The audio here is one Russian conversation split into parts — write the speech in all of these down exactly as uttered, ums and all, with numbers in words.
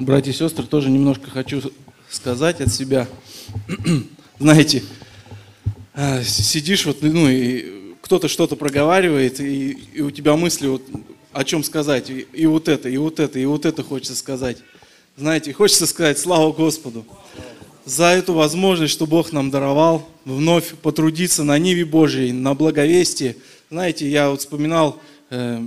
Братья и сестры, тоже немножко хочу сказать от себя. Знаете, сидишь вот, ну и кто-то что-то проговаривает, и, и у тебя мысли вот о чем сказать, и, и вот это, и вот это, и вот это хочется сказать. Знаете, хочется сказать слава Господу за эту возможность, что Бог нам даровал, вновь потрудиться на ниве Божьей, на благовестии. Знаете, я вот вспоминал, э,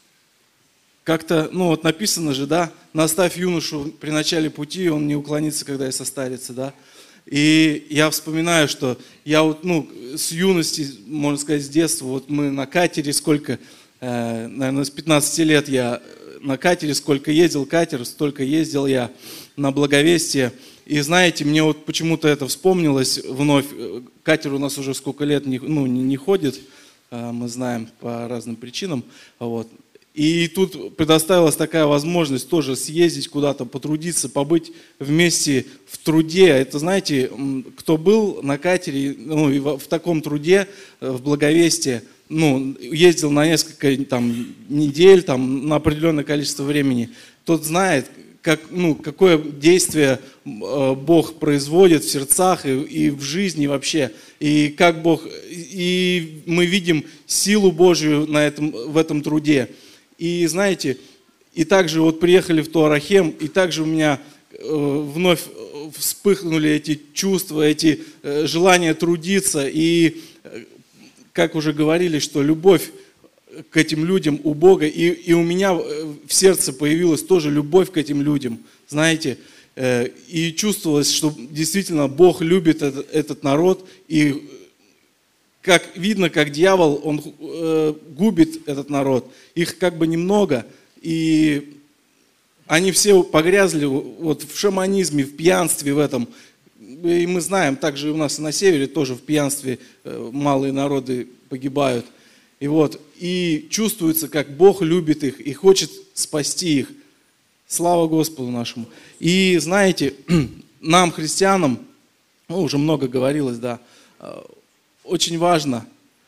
как-то, ну вот написано же, да, наставь юношу при начале пути, он не уклонится, когда и состарится, да. И я вспоминаю, что я вот, ну, с юности, можно сказать, с детства, вот мы на катере сколько, э, наверное, с пятнадцати лет я на катере, сколько ездил катер, столько ездил я на благовестие. И знаете, мне вот почему-то это вспомнилось вновь. Катер у нас уже сколько лет не, ну, не, не ходит, мы знаем по разным причинам. Вот. И тут предоставилась такая возможность тоже съездить куда-то, потрудиться, побыть вместе в труде. Это, знаете, кто был на катере, ну, и в, в таком труде, в благовестии, ну, ездил на несколько там, недель, там, на определенное количество времени, тот знает, как, ну, какое действие Бог производит в сердцах и, и в жизни вообще. И как Бог, и мы видим силу Божью на этом, в этом труде. И знаете, и также вот приехали в Туарахем, и также у меня э, вновь вспыхнули эти чувства, эти э, желания трудиться. И, э, как уже говорили, что любовь к этим людям у Бога, и, и у меня в сердце появилась тоже любовь к этим людям, знаете. Э, и чувствовалось, что действительно Бог любит этот, этот народ, и как видно, как дьявол, он э, губит этот народ. Их как бы немного, и они все погрязли вот в шаманизме, в пьянстве в этом. И мы знаем, также у нас и на севере тоже в пьянстве э, малые народы погибают. И вот, и чувствуется, как Бог любит их и хочет спасти их. Слава Господу нашему. И знаете, нам, христианам, ну, уже много говорилось, да, очень важно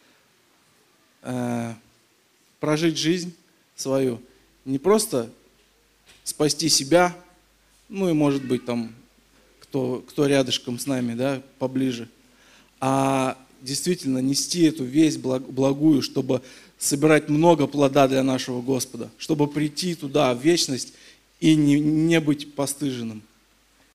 э, прожить жизнь свою, не просто спасти себя, ну и может быть там кто, кто рядышком с нами, да, поближе, а действительно нести эту весть благую, чтобы собирать много плода для нашего Господа, чтобы прийти туда в вечность и не, не быть постыженным.